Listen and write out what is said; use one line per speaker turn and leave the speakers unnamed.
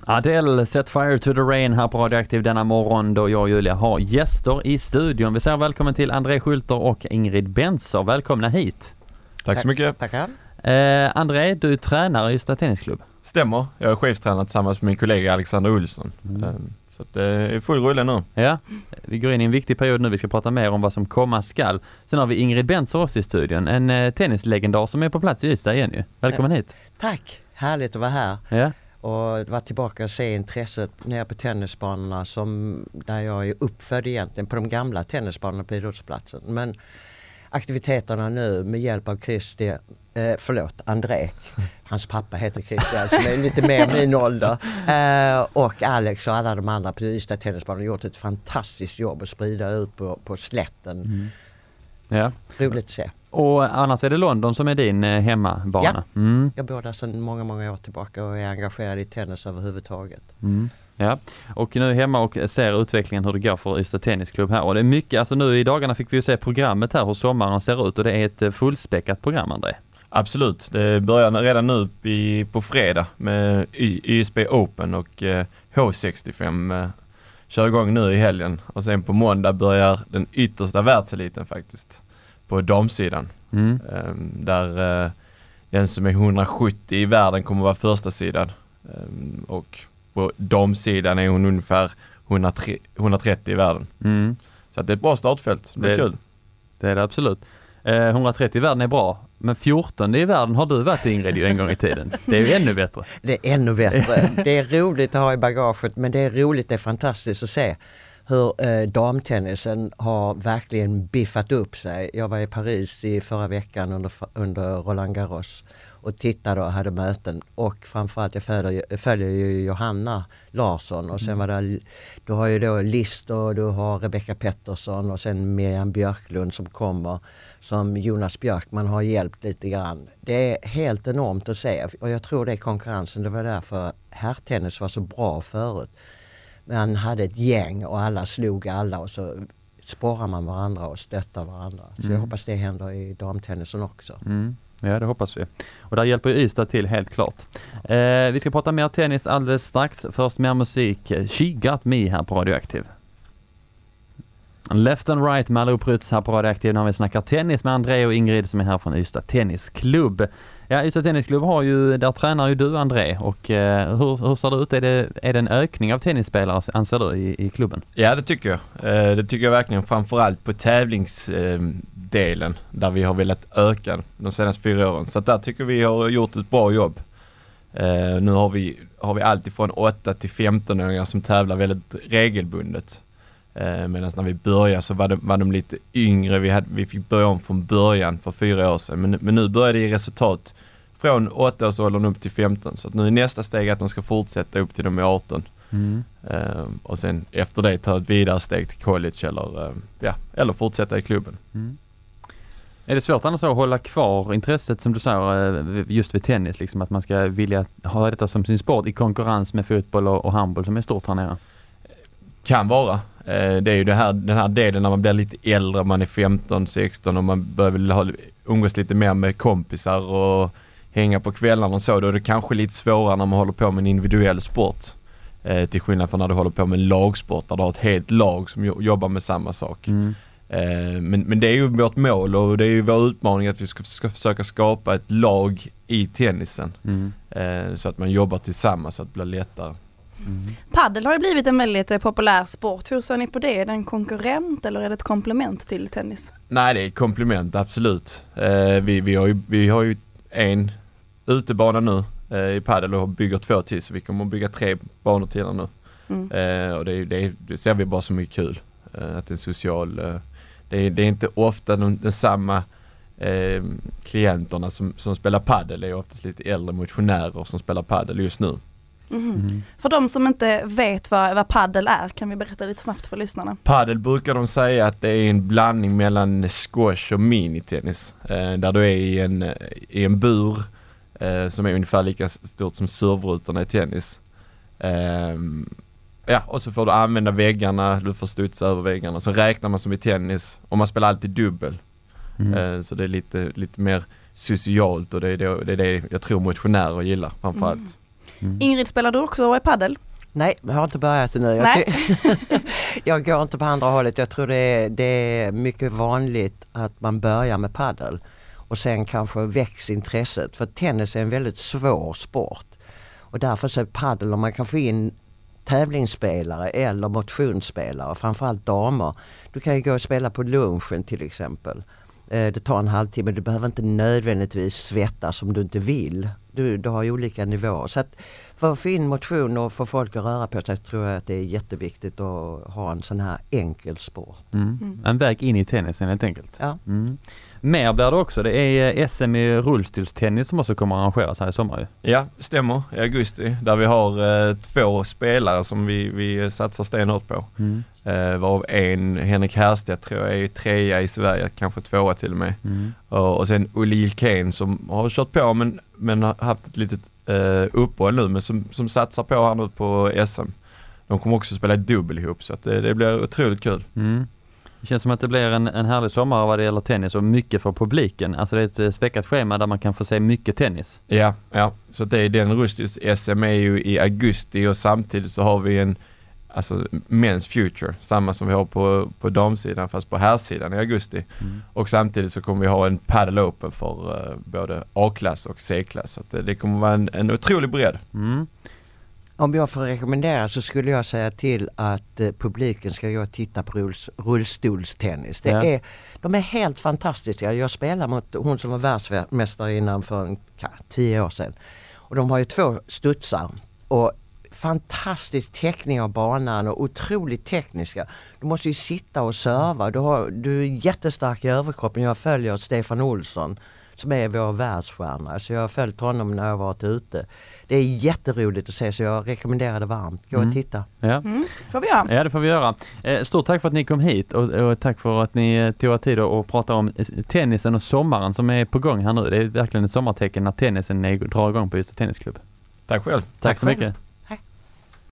Adele, Set Fire to the Rain här på Radioaktiv denna morgon då jag och Julia har gäster i studion. Vi säger välkommen till André Schulter och Ingrid Benzer. Välkomna hit.
Tack så mycket.
Tackar.
André, du är tränare i Ystad Tennisklubb.
Stämmer. Jag är chefstränare tillsammans med min kollega Alexander Olsson. Så att det är full rulle nu.
Ja, vi går in i en viktig period nu. Vi ska prata mer om vad som komma skall. Sen har vi Ingrid Benzer också i studion. En tennislegendar som är på plats i Ystad igen ju. Välkommen hit.
Tack. Härligt att vara här.
Ja.
Och vara tillbaka och se intresset nere på tennisbanorna där jag är uppfödd egentligen på de gamla tennisbanorna på idrottsplatsen. Men aktiviteterna nu med hjälp av André, hans pappa heter Christian som är lite mer min ålder, och Alex och alla de andra på Ystad tennisbanan har gjort ett fantastiskt jobb att sprida ut på slätten.
Ja.
Roligt att se.
Och annars är det London som är din hemmabana.
Ja, jag bor där sedan många år tillbaka och är engagerad i tennis överhuvudtaget.
Ja, och nu är hemma och ser utvecklingen hur det går för Ystad Tennisklubb här. Och det är mycket, alltså nu i dagarna fick vi ju se programmet här hur sommaren ser ut och det är ett fullspäckat program, André.
Absolut, det börjar redan nu på fredag med ISB Open och H65 kör igång nu i helgen. Och sen på måndag börjar den yttersta världseliten faktiskt på damsidan. Där den som är 170 i världen kommer vara första sidan. Och på damsidan är hon ungefär 130 i världen. Så att det är ett bra startfält. Det är kul.
Det är det absolut. 130 i världen är bra. Men 14 i världen har du varit, Ingrid, en gång i tiden. Det är ju ännu bättre.
Det är ännu bättre. Det är roligt att ha i bagaget, men det är fantastiskt att se hur damtennisen har verkligen biffat upp sig. Jag var i Paris i förra veckan under Roland Garros och tittade och hade möten. Och framförallt jag följer ju Johanna Larsson och sen var det, du har ju då List och du har Rebecca Pettersson och sen Miriam Björklund som kommer som Jonas Björkman har hjälpt lite grann. Det är helt enormt att se och jag tror det är konkurrensen. Det var därför herrtennis var så bra förut. Man hade ett gäng och alla slog alla och så sporrar man varandra och stöttar varandra. Så jag hoppas det händer i damtennisen också.
Ja, det hoppas vi. Och där hjälper ju Ystad till helt klart. Vi ska prata mer tennis alldeles strax. Först mer musik. She Got Me här på Radioaktiv. Left and Right med Malou Prytz här på Radioaktiv när vi snackar tennis med André och Ingrid som är här från Ystad Tennisklubb. Ja, Ystad Tennisklubb där tränar ju du, André, och hur ser det ut? Är det en ökning av tennisspelare, anser du, i klubben?
Ja, det tycker jag. Det tycker jag verkligen, framförallt på tävlingsdelen där vi har velat öka de senaste 4 åren. Så där tycker vi har gjort ett bra jobb. Nu har vi allt ifrån 8 till 15-åringar som tävlar väldigt regelbundet. Medan när vi började så var de lite yngre. Vi fick börja om från början för 4 år sedan. Men nu börjar det i resultat från 8-årsåldern upp till 15. Så att nu är nästa steg att de ska fortsätta upp till de är 18. Och sen efter det ta ett vidare steg till college eller fortsätta i klubben.
Är det svårt annars att hålla kvar intresset som du säger just vid tennis? Liksom, att man ska vilja ha detta som sin sport i konkurrens med fotboll och handboll som är stort här nere?
Kan vara. Det är ju den här delen när man blir lite äldre, man är 15-16 och man börjar umgås lite mer med kompisar och hänga på kvällarna och så. Då är det kanske lite svårare när man håller på med en individuell sport. Till skillnad från när du håller på med en lagsport där du har ett helt lag som jobbar med samma sak. Men det är ju vårt mål och det är ju vår utmaning att vi ska försöka skapa ett lag i tennisen. Så att man jobbar tillsammans så att det blir lättare.
Paddel har ju blivit en väldigt populär sport. Hur ser ni på det? Är det en konkurrent eller är det ett komplement till tennis?
Nej, det är ett komplement, absolut. Vi har ju en utebana nu i paddel och bygger 2 till, så vi kommer att bygga 3 banor till nu. Och det ser vi bara som mycket kul. Att det är social... Det är inte ofta den samma klienterna som spelar paddel. Det är oftast lite äldre motionärer som spelar paddel just nu.
För de som inte vet vad paddel är, kan vi berätta lite snabbt för lyssnarna?
Paddel brukar de säga att det är en blandning mellan squash och minitennis. Där du är i en bur som är ungefär lika stort som servrutorna i tennis. Och så får du använda väggarna, du får studsa över väggarna. Så räknar man som i tennis och man spelar alltid dubbel. Så det är lite mer socialt och det är det jag tror motionärer gillar framförallt.
Ingrid, spelar du också paddel?
Nej, jag har inte börjat det nu. Jag går inte på andra hållet. Jag tror det är mycket vanligt att man börjar med paddel och sen kanske väcks intresset. För tennis är en väldigt svår sport. Och därför så är paddel, om man kan få in tävlingsspelare eller motionsspelare, framförallt damer. Du kan ju gå och spela på lunchen till exempel. Det tar en halvtimme, du behöver inte nödvändigtvis svettas om du inte vill. Du har ju olika nivåer. Så att för att få in motion och få folk att röra på sig tror jag att det är jätteviktigt att ha en sån här enkel sport.
En väg in i tennisen helt enkelt.
Ja.
Mer blir det också. Det är SM i rullstolstennis som också kommer att arrangeras här i sommar ju.
Ja, stämmer. I augusti. Där vi har 2 spelare som vi satsar stenhårt på. Varav en, Henrik Härstedt tror jag är 3 i Sverige, kanske 2 till och med. Och sen Olil Kane som har kört på men har haft ett litet uppehåll nu, men som satsar på här nu på SM. De kommer också spela dubbel ihop, så att det blir otroligt kul.
Det känns som att det blir en härlig sommar vad det gäller tennis och mycket för publiken. Alltså det är ett späckat schema där man kan få se mycket tennis.
Ja. Så det är den Rustis SM är ju i augusti och samtidigt så har vi en Men's Future, samma som vi har på damsidan fast på herrsidan i augusti. Och samtidigt så kommer vi ha en Padel Open för både A-klass och C-klass. Så att det kommer vara en otrolig bredd.
Om jag får rekommendera så skulle jag säga till att publiken ska gå och titta på rullstolstennis. De är helt fantastiska. Jag spelar mot hon som var världsmästare innan för 10 år sedan. Och de har ju 2 studsar och fantastisk teckning av banan och otroligt tekniska. Du måste ju sitta och serva. Du är jättestark i överkroppen. Jag följer Stefan Olsson som är vår världsstjärna. Så jag har följt honom när jag varit ute. Det är jätteroligt att se, så jag rekommenderar det varmt. Gå och titta.
Ja.
Får vi göra.
Ja, det får vi göra. Stort tack för att ni kom hit och tack för att ni tog er tid att prata om tennisen och sommaren som är på gång här nu. Det är verkligen ett sommartecken när tennisen drar igång på Ystad Tennisklubb.
Tack själv.
Tack så mycket.